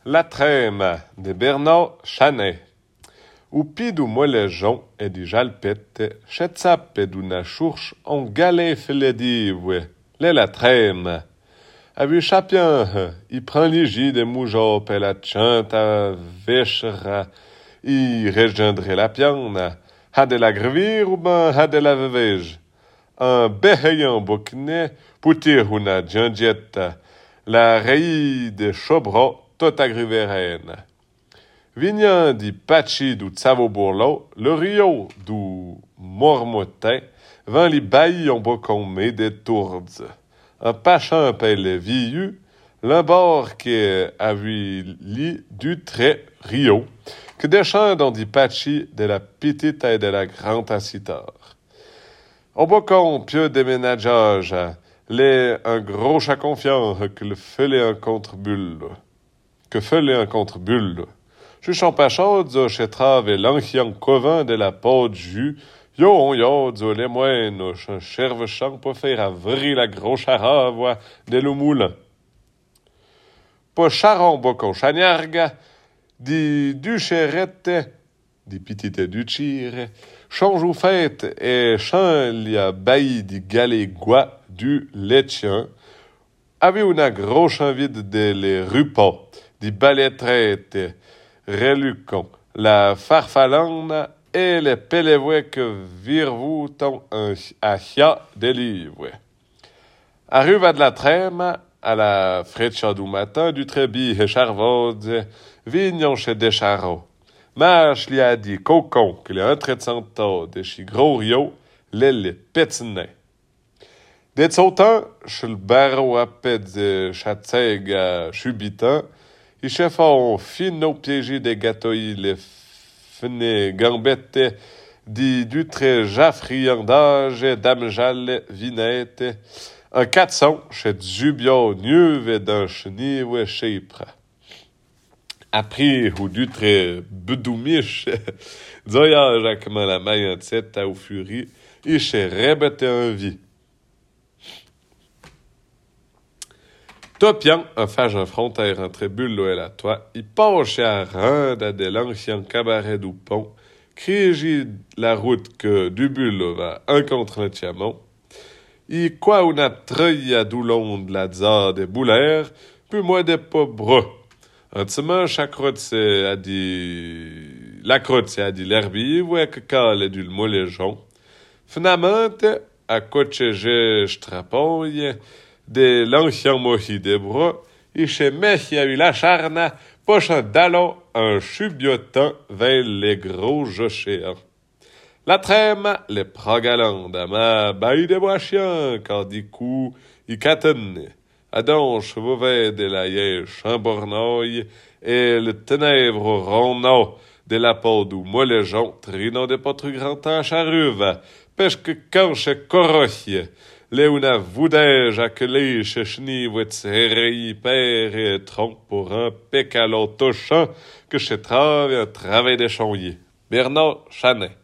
La trême de Bernard Chanet. Ou pidou molejon e di jalpette, chetzap e d'una chourche en galet feledive. La trême. A vu chapien, i prend ligi de moujop e la tchanta vechera, i rejoindre la piana, ha de la grevir ou ben ha de la vevej. Un beheillant bocnet, poutir una djandietta, la rei de chobro tot agriveren. Vignan di pachi du tsavo bourlo, le rio du mormotin, vin li bailli en bocon me de tourdes. Un pachin pelle viu, l'imbord qui a vu li du très rio, que des chants dans di pachi de la petite et de la grande acitar. En bocon pieux déménageage, les un gros chat confiant que le fêlait un contre-bulle. Que fêlait un contre-bulle. Je chante pas chaude, je trave l'ancien covin de la peau jus. Yo, les moines, je cherve chant pour faire avrir la grosse charave de le moulin. Pour charon bocon chagnarga, di ducherette, di petite duchire, change ou fête et chan li a bailli di galégois du letchien, avait una grosse envie de les rupas, di balletrette, relucon, la farfalana et les pelevouets que virvouton un achia de livre. Arriva de la trême, à la freccia du matin, du trébi et charvode, vignon chez Descharot. Marche li a dit cocon que les entretanto de chez Gros Rio, les pétinets. Des sautant, chez le barreau à pète de Chatzeg à Chubitan, il chefon fino piégé des gâteaux, les fene gambette, du très jaffriandage, damjal, vinette, un 400 chez Zubio, Nieuve d'un chenille, chépre. Après, ou du très bedoumiche, zoya jacquement la maillantette à au furie, et chez rebette un vie. Topian, un fage en frontière entre Bullo et la toit, il penche à rendre de l'ancien cabaret du pont, crée la route que du Bullo va un contre le Tiamon, il quoi una treuille doulon de la tsar des boulères, puis moi des pauvres. En tsement, chaque crotte c'est a dit, la crotte c'est a dit l'herbier, ouais que cale du moléjon. Finalement, à côté je strapogne, de l'ancien mohi des bras, et chez Mech y a eu la charna, pochant d'allon un chubiotant vers les gros jochéens. La trême, les progalandes, à ma baille des bois chiens, car du coup, y catonne. Adonche, vauvet de la yèche, un bornoy, et le ténèbre ronneau de la peau du moléjon, trinant de potre grand à charuve, pêche que canche coroche, Léuna voudège à que les chechni serrei père et tronc pour un pécalot touchant que chez trave un travail de chonnier. Bernard Chanet.